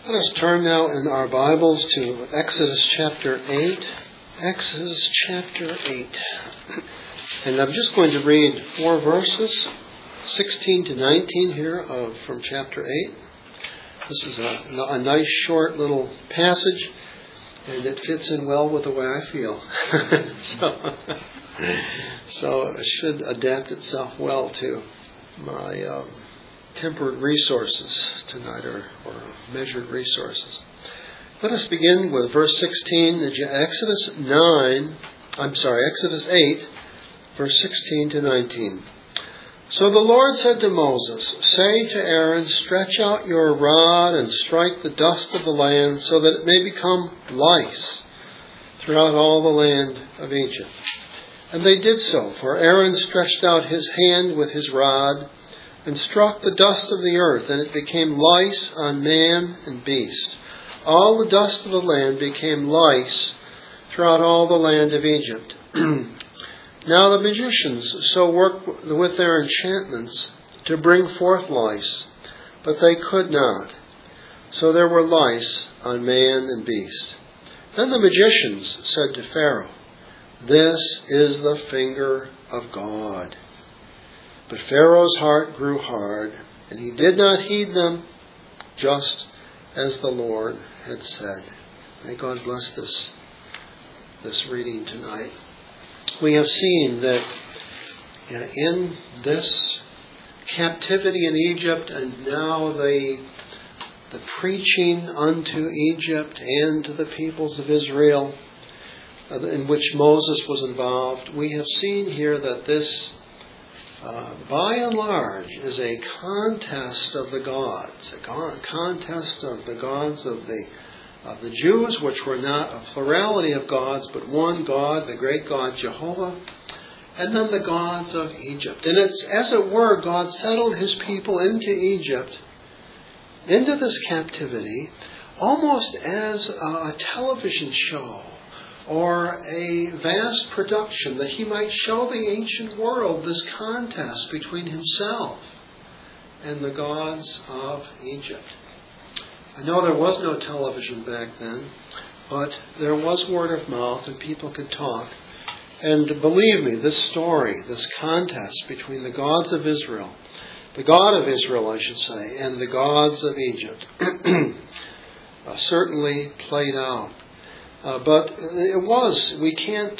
Let us turn now in our Bibles to Exodus chapter 8. Exodus chapter 8. And I'm just going to read 4 verses, 16 to 19 here from chapter 8. This is a nice short little passage, and it fits in well with the way I feel. So it should adapt itself well to my tempered resources tonight, or measured resources. Let us begin with verse 16, Exodus 8, verse 16 to 19. So the Lord said to Moses, "Say to Aaron, stretch out your rod and strike the dust of the land so that it may become lice throughout all the land of Egypt." And they did so, for Aaron stretched out his hand with his rod and struck the dust of the earth, and it became lice on man and beast. All the dust of the land became lice throughout all the land of Egypt. Now the magicians so worked with their enchantments to bring forth lice, but they could not. So there were lice on man and beast. Then the magicians said to Pharaoh, "This is the finger of God." But Pharaoh's heart grew hard, and he did not heed them, just as the Lord had said. May God bless this reading tonight. We have seen that in this captivity in Egypt, and now the preaching unto Egypt and to the peoples of Israel, in which Moses was involved, we have seen here that this by and large is a contest of the gods, a contest of the gods of the Jews, which were not a plurality of gods, but one God, the great God Jehovah, and then the gods of Egypt. And it's, as it were, God settled his people into Egypt, into this captivity, almost as a television show or a vast production, that he might show the ancient world this contest between himself and the gods of Egypt. I know there was no television back then, but there was word of mouth and people could talk. And believe me, this story, this contest between the gods of Israel, the God of Israel, I should say, and the gods of Egypt, certainly played out. But it was, we can't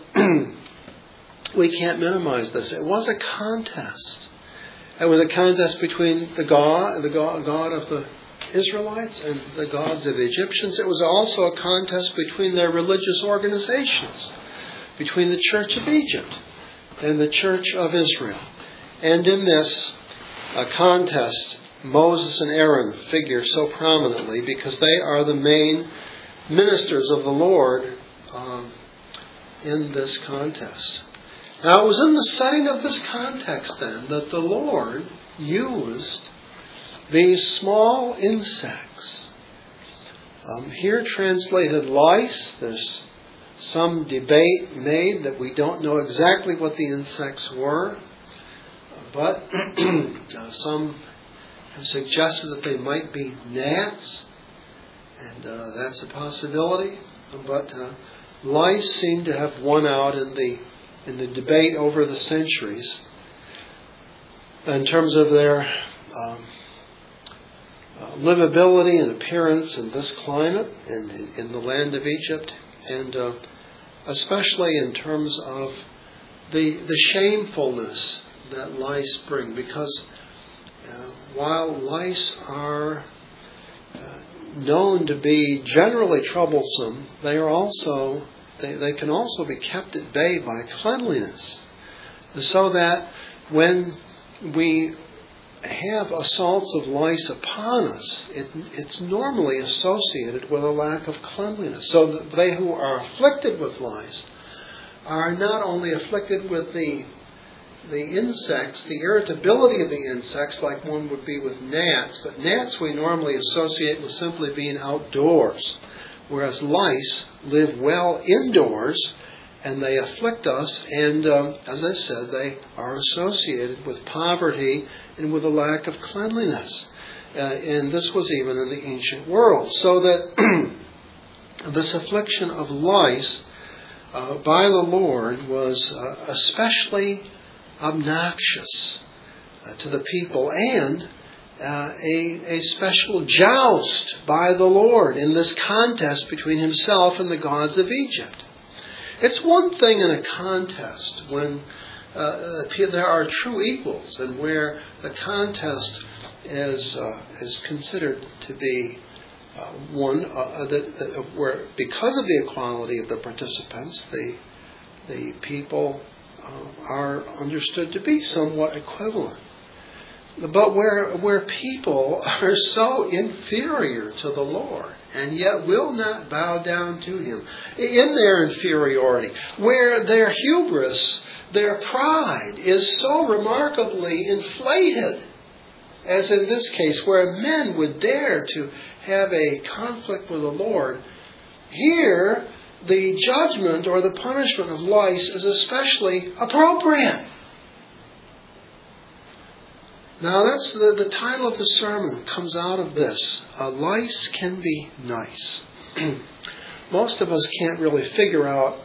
minimize this. It was a contest. It was a contest between the God of the Israelites and the gods of the Egyptians. It was also a contest between their religious organizations, between the Church of Egypt and the Church of Israel. And in this contest, Moses and Aaron figure so prominently because they are the main ministers of the Lord in this contest. Now, it was in the setting of this context, then, that the Lord used these small insects. Here translated lice. There's some debate made that we don't know exactly what the insects were, but some have suggested that they might be gnats. And that's a possibility. But lice seem to have won out in the debate over the centuries in terms of their livability and appearance in this climate and in the land of Egypt, and especially in terms of the shamefulness that lice bring. Because while lice are known to be generally troublesome, they can also be kept at bay by cleanliness, so that when we have assaults of lice upon us, it's normally associated with a lack of cleanliness. So that they who are afflicted with lice are not only afflicted with the insects, the irritability of the insects, like one would be with gnats. But gnats we normally associate with simply being outdoors, whereas lice live well indoors, and they afflict us. And as I said, they are associated with poverty and with a lack of cleanliness. And this was even in the ancient world. So that this affliction of lice by the Lord was especially obnoxious to the people, and a special joust by the Lord in this contest between himself and the gods of Egypt. It's one thing in a contest when there are true equals, and where the contest is considered to be one where, because of the equality of the participants, the people are understood to be somewhat equivalent. But where people are so inferior to the Lord, and yet will not bow down to him in their inferiority, where their hubris, their pride is so remarkably inflated, as in this case, where men would dare to have a conflict with the Lord, here the judgment or the punishment of lice is especially appropriate. Now that's the title of the sermon comes out of this. Lice can be nice. Most of us can't really figure out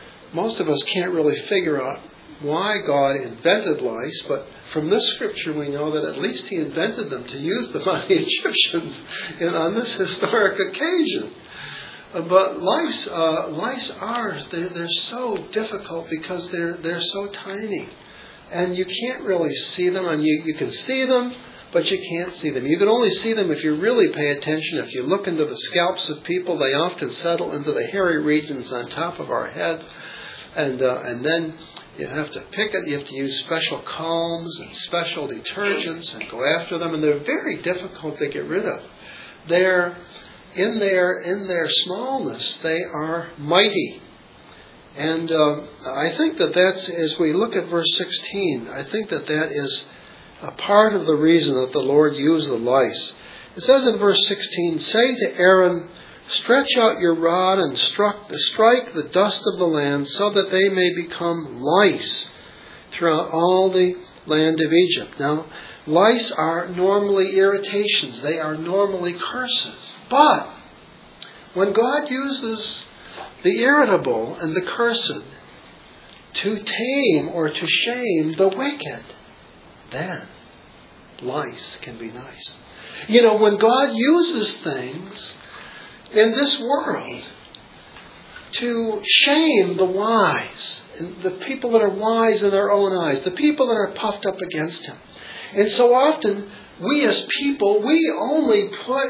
why God invented lice, but from this scripture we know that at least he invented them to use them on the Egyptians on this historic occasion. But lice they're so difficult because they're so tiny. And you can't really see them. And you can see them, but you can't see them. You can only see them if you really pay attention. If you look into the scalps of people, they often settle into the hairy regions on top of our heads. And then you have to pick it. You have to use special combs and special detergents and go after them. And they're very difficult to get rid of. They're in their smallness, they are mighty. And I think that's, as we look at verse 16, I think that is a part of the reason that the Lord used the lice. It says in verse 16, "Say to Aaron, stretch out your rod and strike the dust of the land so that they may become lice throughout all the land of Egypt." Now, lice are normally irritations. They are normally curses. But when God uses the irritable and the cursed to tame or to shame the wicked, then lice can be nice. You know, when God uses things in this world to shame the wise, and the people that are wise in their own eyes, the people that are puffed up against him. And so often, we as people, we only put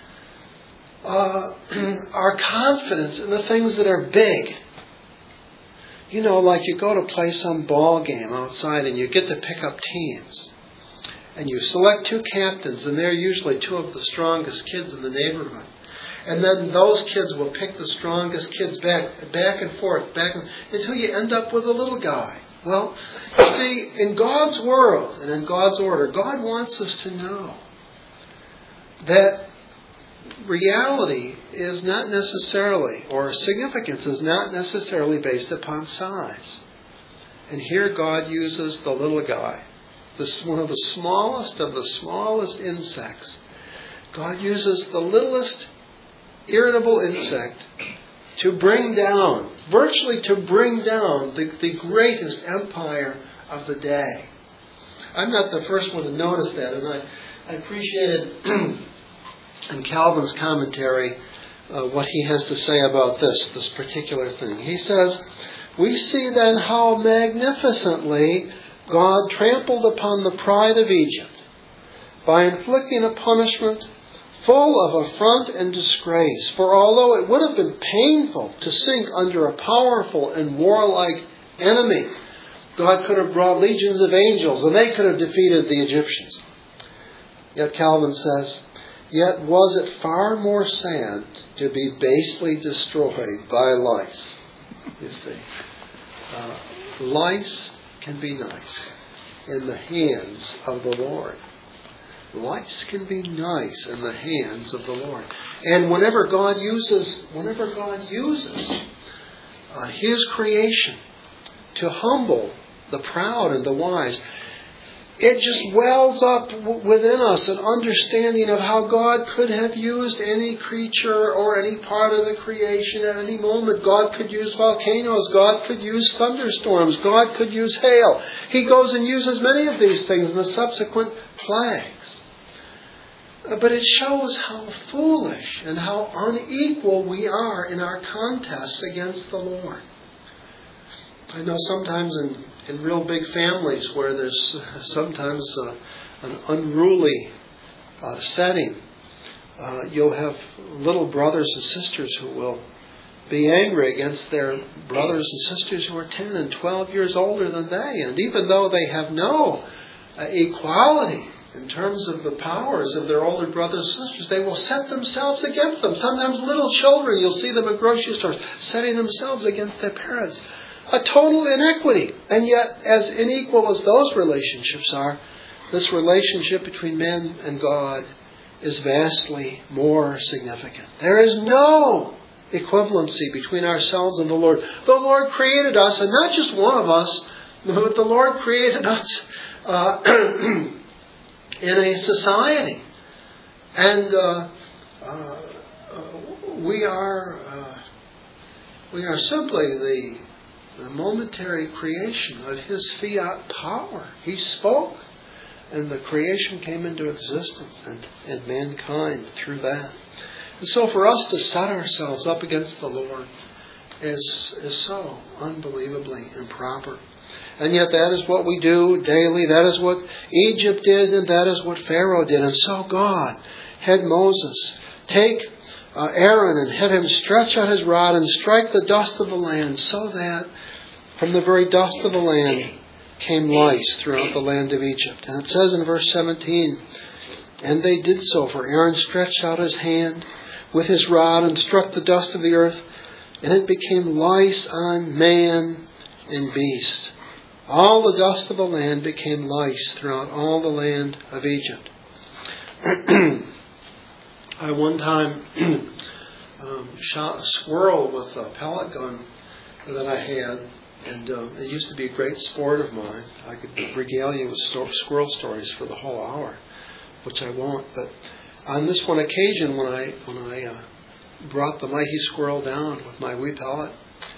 our confidence in the things that are big. You know, like you go to play some ball game outside and you get to pick up teams. And you select two captains, and they're usually two of the strongest kids in the neighborhood. And then those kids will pick the strongest kids back and forth, until you end up with a little guy. Well, you see, in God's world and in God's order, God wants us to know that reality is not necessarily, or significance is not necessarily based upon size. And here God uses the little guy, one of the smallest insects. God uses the littlest irritable insect to bring down, virtually to bring down the greatest empire of the day. I'm not the first one to notice that, and I appreciated in Calvin's commentary what he has to say about this particular thing. He says, "We see then how magnificently God trampled upon the pride of Egypt by inflicting a punishment full of affront and disgrace. For although it would have been painful to sink under a powerful and warlike enemy, God could have brought legions of angels and they could have defeated the Egyptians." Yet Calvin says, "Yet was it far more sad to be basely destroyed by lice." You see, lice can be nice in the hands of the Lord. Lice can be nice in the hands of the Lord. And whenever God uses His creation to humble the proud and the wise, it just wells up within us an understanding of how God could have used any creature or any part of the creation at any moment. God could use volcanoes. God could use thunderstorms. God could use hail. He goes and uses many of these things in the subsequent plagues. But it shows how foolish and how unequal we are in our contests against the Lord. I know sometimes in real big families where there's sometimes an unruly setting, you'll have little brothers and sisters who will be angry against their brothers and sisters who are 10 and 12 years older than they. And even though they have no equality in terms of the powers of their older brothers and sisters, they will set themselves against them. Sometimes little children, you'll see them at grocery stores, setting themselves against their parents. A total inequity. And yet, as unequal as those relationships are, this relationship between man and God is vastly more significant. There is no equivalency between ourselves and the Lord. The Lord created us, and not just one of us, but the Lord created us in a society. And we are simply the momentary creation of His fiat power. He spoke, and the creation came into existence, and mankind through that. And so for us to set ourselves up against the Lord is so unbelievably improper. And yet that is what we do daily. That is what Egypt did, and that is what Pharaoh did. And so God had Moses take Aaron and have him stretch out his rod and strike the dust of the land, so that from the very dust of the land came lice throughout the land of Egypt. And it says in verse 17, and they did so, for Aaron stretched out his hand with his rod and struck the dust of the earth, and it became lice on man and beast. All the dust of the land became lice throughout all the land of Egypt. I one time shot a squirrel with a pellet gun that I had, and it used to be a great sport of mine. I could regale you with squirrel stories for the whole hour, which I won't. But on this one occasion, when I brought the mighty squirrel down with my wee pellet,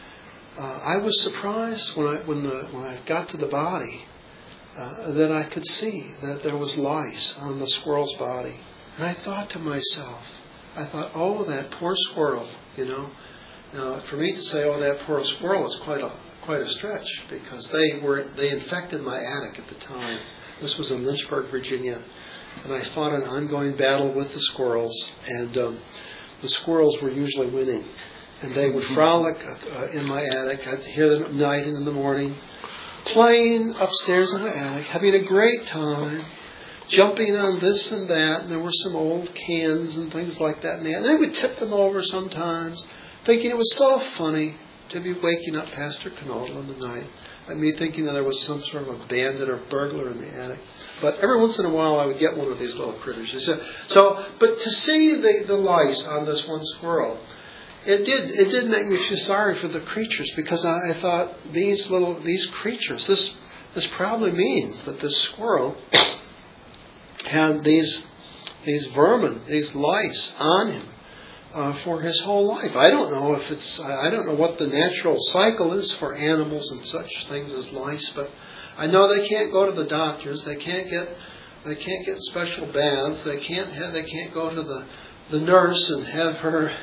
I was surprised when I got to the body that I could see that there was lice on the squirrel's body. And I thought to myself, oh, that poor squirrel, Now, for me to say, oh, that poor squirrel is quite a stretch, because they infected my attic at the time. This was in Lynchburg, Virginia, and I fought an ongoing battle with the squirrels, and the squirrels were usually winning. And they would frolic in my attic. I'd hear them at night and in the morning, playing upstairs in my attic, having a great time, jumping on this and that. And there were some old cans and things like that. And they would tip them over sometimes, thinking it was so funny to be waking up Pastor Knodel in the night. Me thinking that there was some sort of a bandit or burglar in the attic. But every once in a while I would get one of these little critters. But to see the lice on this one squirrel, it did make me feel sorry for the creatures, because I thought these creatures, this probably means that this squirrel had these vermin, these lice on him for his whole life. I don't know what the natural cycle is for animals and such things as lice, but I know they can't go to the doctors. They can't get special baths. They can't go to the nurse and have her.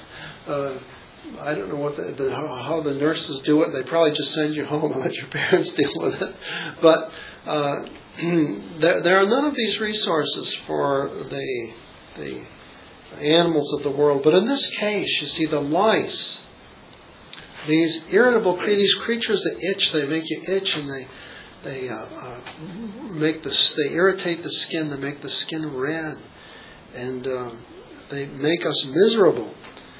I don't know how the nurses do it. They probably just send you home and let your parents deal with it. But there are none of these resources for the animals of the world. But in this case, you see the lice, these these creatures that itch. They make you itch, and they irritate the skin. They make the skin red, and they make us miserable.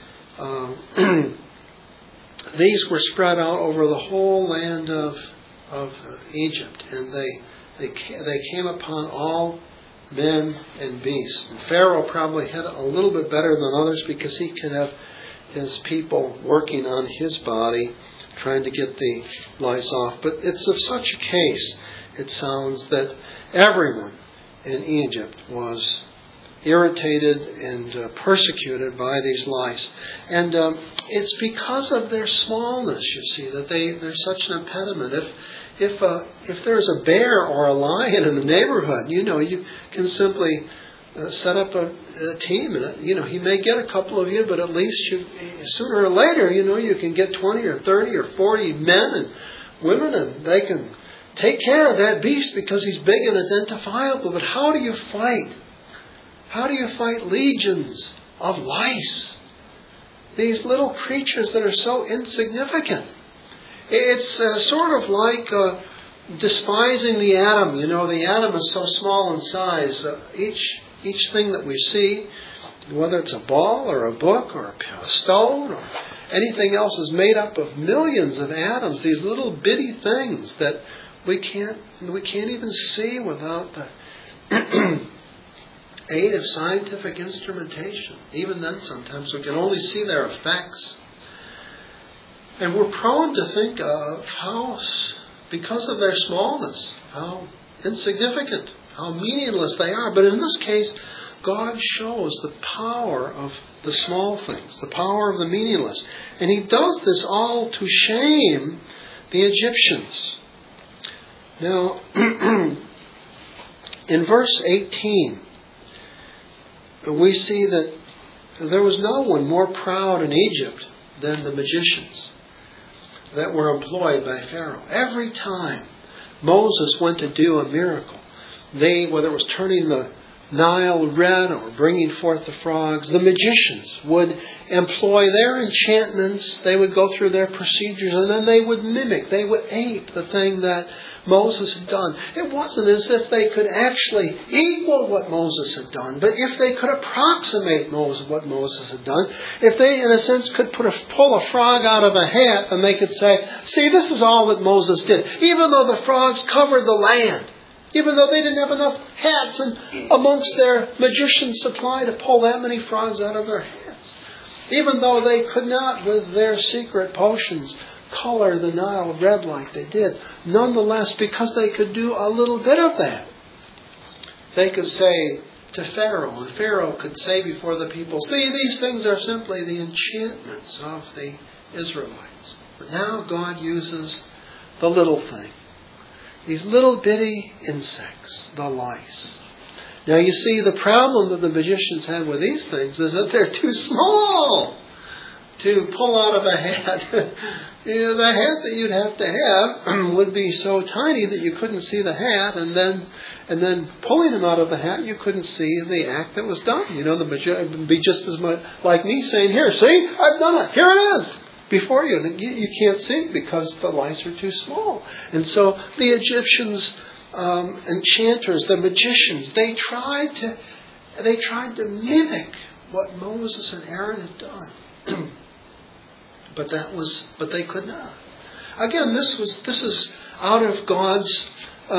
These were spread out over the whole land of Egypt, and they came upon all men and beasts. And Pharaoh probably had it a little bit better than others, because he could have his people working on his body, trying to get the lice off. But it's of such a case, it sounds, that Everyone in Egypt was irritated and persecuted by these lice. And it's because of their smallness, you see, that they're such an impediment. If there's a bear or a lion in the neighborhood, you can simply set up a team, and he may get a couple of you, but at least sooner or later, you can get 20 or 30 or 40 men and women, and they can take care of that beast because he's big and identifiable. But how do you fight? How do you fight legions of lice? These little creatures that are so insignificant. It's sort of like despising the atom. The atom is so small in size. Each thing that we see, whether it's a ball or a book or a stone or anything else, is made up of millions of atoms. These little bitty things that we can't even see without the aid of scientific instrumentation. Even then, sometimes we can only see their effects. And we're prone to think of how, because of their smallness, how insignificant, how meaningless they are. But in this case, God shows the power of the small things, the power of the meaningless. And He does this all to shame the Egyptians. Now, in verse 18, we see that there was no one more proud in Egypt than the magicians that were employed by Pharaoh. Every time Moses went to do a miracle, whether it was turning the Nile red or bringing forth the frogs, the magicians would employ their enchantments. They would go through their procedures, and then they would mimic, they would ape the thing that Moses had done. It wasn't as if they could actually equal what Moses had done, but if they could approximate what Moses had done, if they, in a sense, could pull a frog out of a hat, then they could say, see, this is all that Moses did. Even though the frogs covered the land, even though they didn't have enough hats and amongst their magicians' supply to pull that many frogs out of their hats. Even though they could not, with their secret potions, color the Nile red like they did. Nonetheless, because they could do a little bit of that, they could say to Pharaoh, and Pharaoh could say before the people, see, these things are simply the enchantments of the Israelites. But now God uses the little thing. These little bitty insects, the lice. Now you see, the problem that the magicians had with these things is that they're too small to pull out of a hat. The hat that you'd have to have would be so tiny that you couldn't see the hat, and then pulling them out of the hat, you couldn't see the act that was done. The magician would be just as much like me saying, here, see, I've done it, here it is. Before you can't see it because the lice are too small. And so the Egyptians, enchanters, the magicians, they tried to mimic what Moses and Aaron had done, but they could not. Again, this is out of God's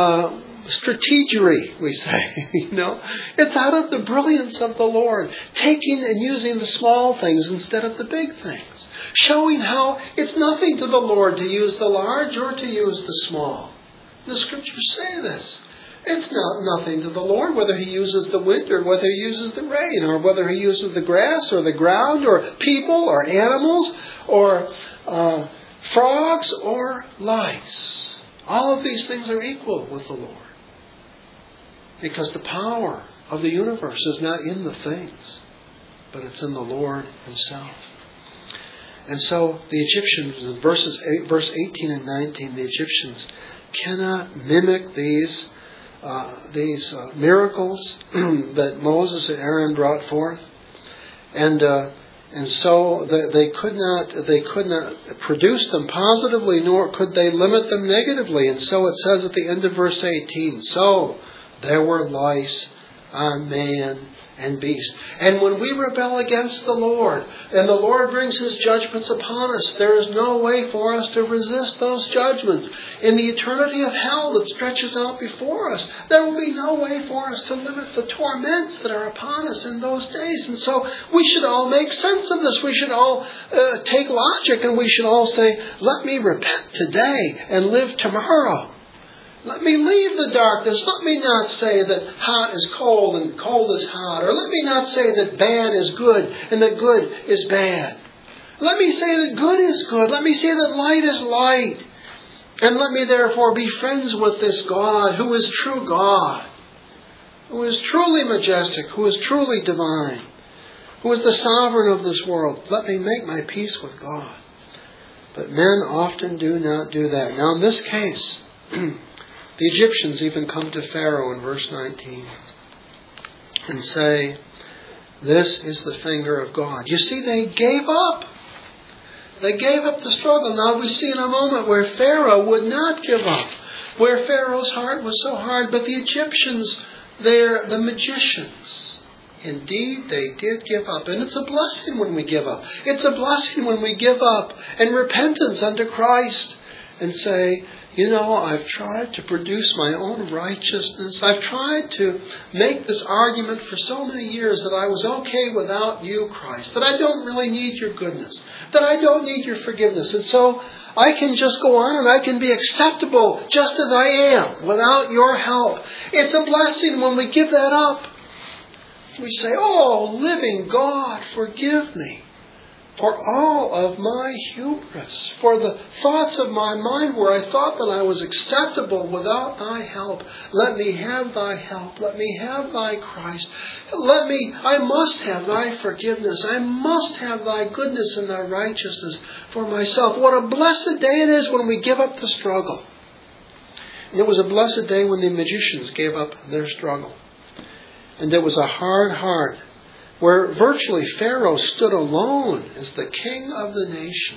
strategery, we say. It's out of the brilliance of the Lord, taking and using the small things instead of the big things, showing how it's nothing to the Lord to use the large or to use the small. The Scriptures say this. It's nothing to the Lord whether He uses the wind or whether He uses the rain or whether He uses the grass or the ground or people or animals or frogs or lice. All of these things are equal with the Lord. Because the power of the universe is not in the things, but it's in the Lord Himself. And so the Egyptians, in verse 18 and 19, the Egyptians cannot mimic these miracles that Moses and Aaron brought forth, and so they could not produce them positively, nor could they limit them negatively. And so it says at the end of verse 18, so there were lice on man and beast. And when we rebel against the Lord, and the Lord brings His judgments upon us, there is no way for us to resist those judgments. In the eternity of hell that stretches out before us, there will be no way for us to limit the torments that are upon us in those days. And so we should all make sense of this. We should all take logic, and we should all say, let me repent today and live tomorrow. Let me leave the darkness. Let me not say that hot is cold and cold is hot. Or let me not say that bad is good and that good is bad. Let me say that good is good. Let me say that light is light. And let me therefore be friends with this God who is true God, who is truly majestic, who is truly divine, who is the sovereign of this world. Let me make my peace with God. But men often do not do that. Now in this case, the Egyptians even come to Pharaoh in verse 19 and say, this is the finger of God. You see, they gave up. They gave up the struggle. Now we see in a moment where Pharaoh would not give up, where Pharaoh's heart was so hard. But the Egyptians, they're the magicians. Indeed, they did give up. And it's a blessing when we give up. It's a blessing when we give up in repentance unto Christ and say, you know, I've tried to produce my own righteousness. I've tried to make this argument for so many years that I was okay without you, Christ, that I don't really need your goodness, that I don't need your forgiveness. And so I can just go on and I can be acceptable just as I am without your help. It's a blessing when we give that up. We say, oh, living God, forgive me for all of my hubris, for the thoughts of my mind where I thought that I was acceptable without thy help. Let me have thy help. Let me have thy Christ. I must have thy forgiveness. I must have thy goodness and thy righteousness for myself. What a blessed day it is when we give up the struggle. And it was a blessed day when the magicians gave up their struggle. And there was a hard heart where virtually Pharaoh stood alone as the king of the nation.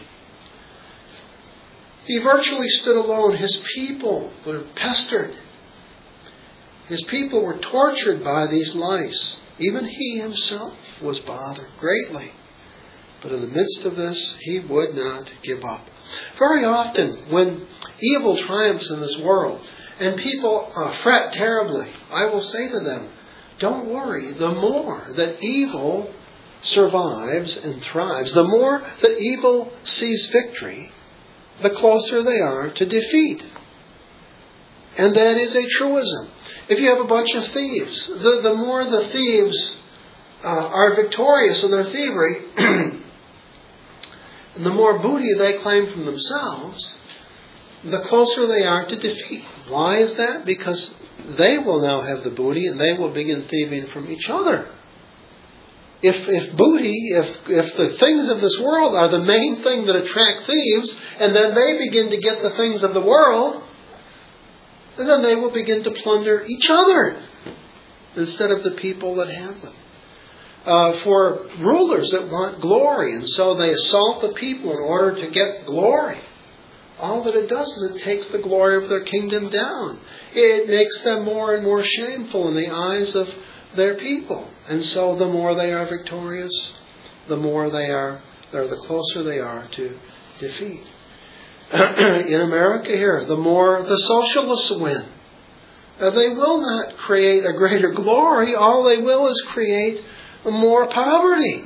He virtually stood alone. His people were pestered. His people were tortured by these lice. Even he himself was bothered greatly. But in the midst of this, he would not give up. Very often, when evil triumphs in this world, and people fret terribly, I will say to them, don't worry. The more that evil survives and thrives, the more that evil sees victory, the closer they are to defeat. And that is a truism. If you have a bunch of thieves, the more the thieves are victorious in their thievery, and the more booty they claim from themselves, the closer they are to defeat. Why is that? Because they will now have the booty and they will begin thieving from each other. If the things of this world are the main thing that attract thieves, and then they begin to get the things of the world, and then they will begin to plunder each other instead of the people that have them. For rulers that want glory, and so they assault the people in order to get glory. All that it does is it takes the glory of their kingdom down. It makes them more and more shameful in the eyes of their people. And so the more they are victorious, the closer they are to defeat. In America here, the more the socialists win. They will not create a greater glory. All they will is create more poverty.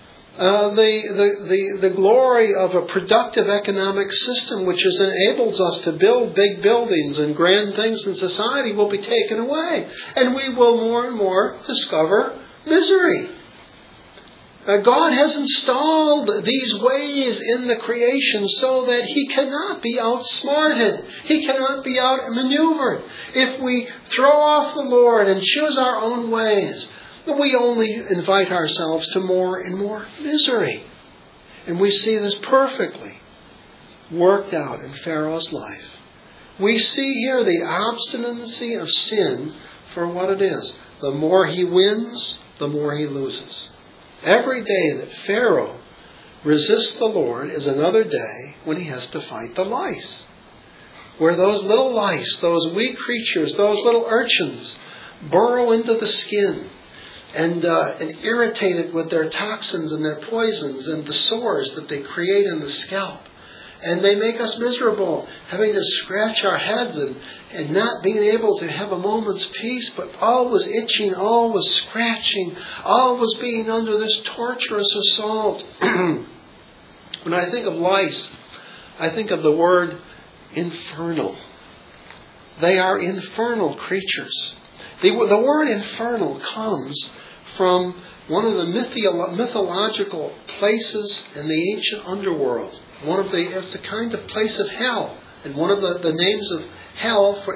The glory of a productive economic system which enables us to build big buildings and grand things in society will be taken away. And we will more and more discover misery. God has installed these ways in the creation so that He cannot be outsmarted. He cannot be outmaneuvered. If we throw off the Lord and choose our own ways, we only invite ourselves to more and more misery. And we see this perfectly worked out in Pharaoh's life. We see here the obstinacy of sin for what it is. The more he wins, the more he loses. Every day that Pharaoh resists the Lord is another day when he has to fight the lice. Where those little lice, those wee creatures, those little urchins burrow into the skin and irritate it with their toxins and their poisons and the sores that they create in the scalp. And they make us miserable, having to scratch our heads and not being able to have a moment's peace, but always itching, always scratching, always being under this torturous assault. When I think of lice, I think of the word infernal. They are infernal creatures. The word infernal comes from one of the mythological places in the ancient underworld. It's a kind of place of hell, and one of the names of hell for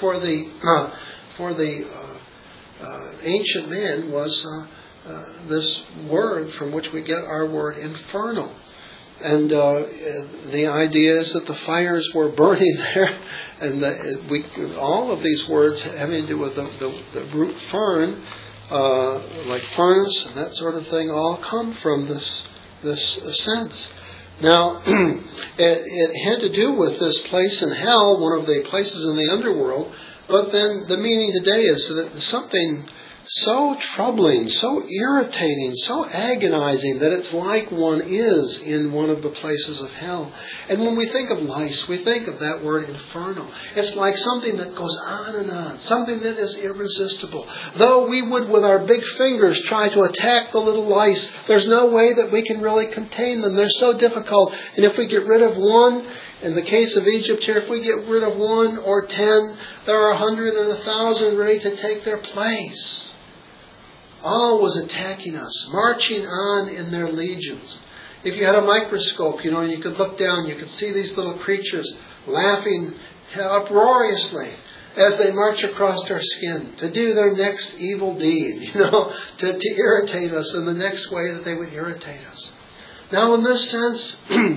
the ancient man was this word from which we get our word infernal. And the idea is that the fires were burning there, and all of these words having to do with the root fern, like furnace and that sort of thing, all come from this sense. Now, it had to do with this place in hell, one of the places in the underworld, but then the meaning today is that something so troubling, so irritating, so agonizing that it's like one is in one of the places of hell. And when we think of lice, we think of that word infernal. It's like something that goes on and on, something that is irresistible. Though we would, with our big fingers, try to attack the little lice, there's no way that we can really contain them. They're so difficult. And if we get rid of one, in the case of Egypt here, if we get rid of 1 or 10, there are 100 and 1,000 ready to take their place. All was attacking us, marching on in their legions. If you had a microscope, you could look down, you could see these little creatures laughing uproariously as they march across our skin to do their next evil deed, to irritate us in the next way that they would irritate us. Now, in this sense,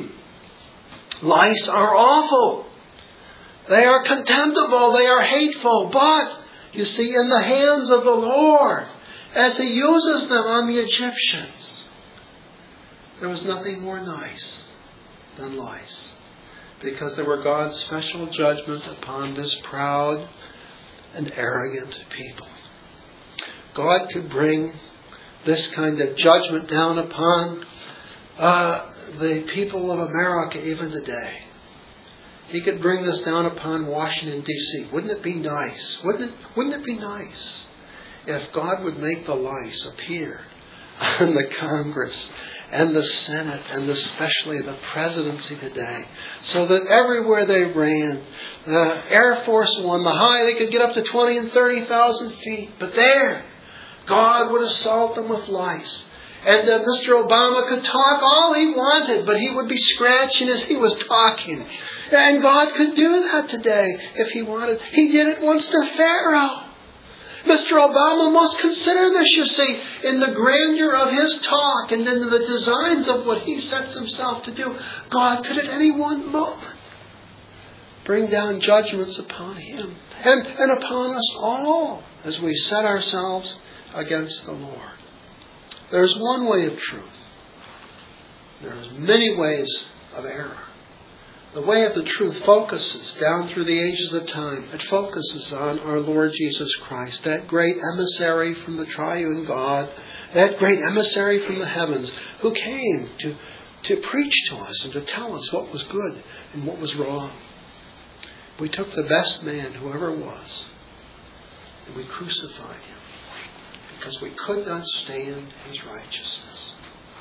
lice are awful. They are contemptible. They are hateful. But, you see, in the hands of the Lord, as He uses them on the Egyptians, there was nothing more nice than lice, because they were God's special judgment upon this proud and arrogant people. God could bring this kind of judgment down upon the people of America even today. He could bring this down upon Washington, D.C. Wouldn't it be nice? Wouldn't it be nice if God would make the lice appear on the Congress and the Senate and especially the presidency today, so that everywhere they ran, the Air Force One, they could get up to 20 and 30,000 feet, but there, God would assault them with lice. And Mr. Obama could talk all he wanted, but he would be scratching as he was talking. And God could do that today if He wanted. He did it once to Pharaoh. Mr. Obama must consider this, you see, in the grandeur of his talk and in the designs of what he sets himself to do. God could at any one moment bring down judgments upon him and upon us all as we set ourselves against the Lord. There's one way of truth. There's many ways of error. The way of the truth focuses down through the ages of time. It focuses on our Lord Jesus Christ, that great emissary from the triune God, that great emissary from the heavens, who came to preach to us and to tell us what was good and what was wrong. We took the best man who ever was, and we crucified Him because we could not stand His righteousness.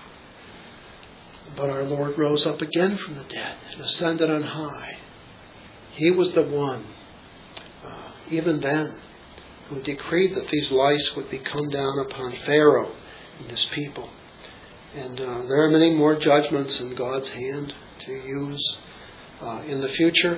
But our Lord rose up again from the dead and ascended on high. He was the one, even then, who decreed that these lice would be come down upon Pharaoh and his people. And there are many more judgments in God's hand to use in the future.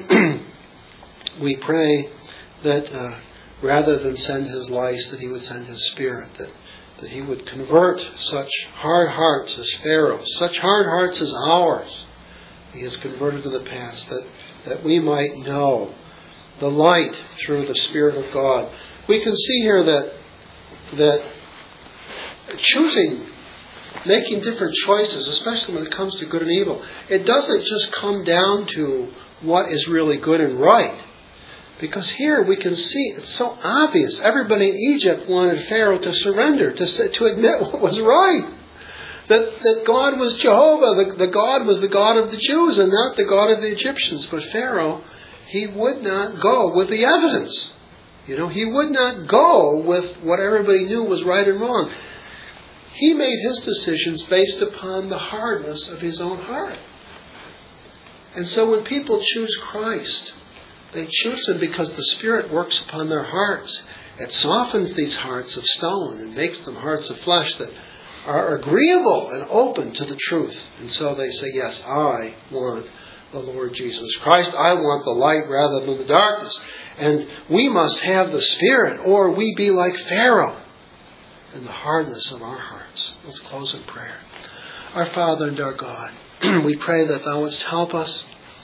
We pray that rather than send His lice, that He would send His Spirit, that He would convert such hard hearts as Pharaoh's, such hard hearts as ours. He has converted to the past, that we might know the light through the Spirit of God. We can see here that choosing, making different choices, especially when it comes to good and evil, it doesn't just come down to what is really good and right. Because here we can see it's so obvious. Everybody in Egypt wanted Pharaoh to surrender, to admit what was right. That God was Jehovah, the God was the God of the Jews and not the God of the Egyptians. But Pharaoh, he would not go with the evidence. He would not go with what everybody knew was right and wrong. He made his decisions based upon the hardness of his own heart. And so when people choose Christ, They choose Him because the Spirit works upon their hearts. It softens these hearts of stone and makes them hearts of flesh that are agreeable and open to the truth. And so they say, yes, I want the Lord Jesus Christ. I want the light rather than the darkness. And we must have the Spirit, or we be like Pharaoh in the hardness of our hearts. Let's close in prayer. Our Father and our God, we pray that Thou wouldst help us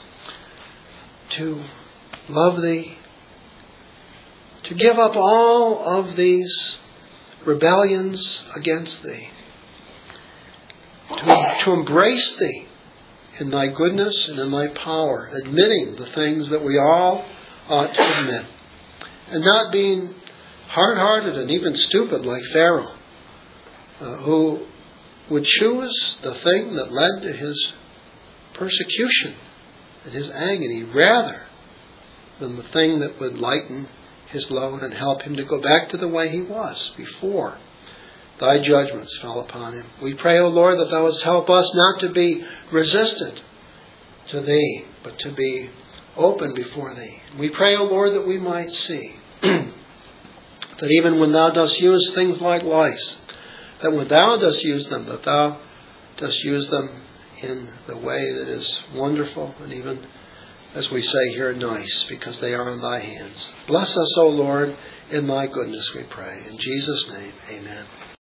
to love Thee, to give up all of these rebellions against Thee, to embrace Thee in Thy goodness and in Thy power, admitting the things that we all ought to admit, and not being hard-hearted and even stupid like Pharaoh, who would choose the thing that led to his persecution and his agony rather than the thing that would lighten his load and help him to go back to the way he was before Thy judgments fell upon him. We pray, O Lord, that Thou wouldst help us not to be resistant to Thee, but to be open before Thee. We pray, O Lord, that we might see that even when Thou dost use things like lice, that when Thou dost use them, that Thou dost use them in the way that is wonderful and even, as we say here, nice, because they are in Thy hands. Bless us, O Lord, in Thy goodness, we pray. In Jesus' name, amen.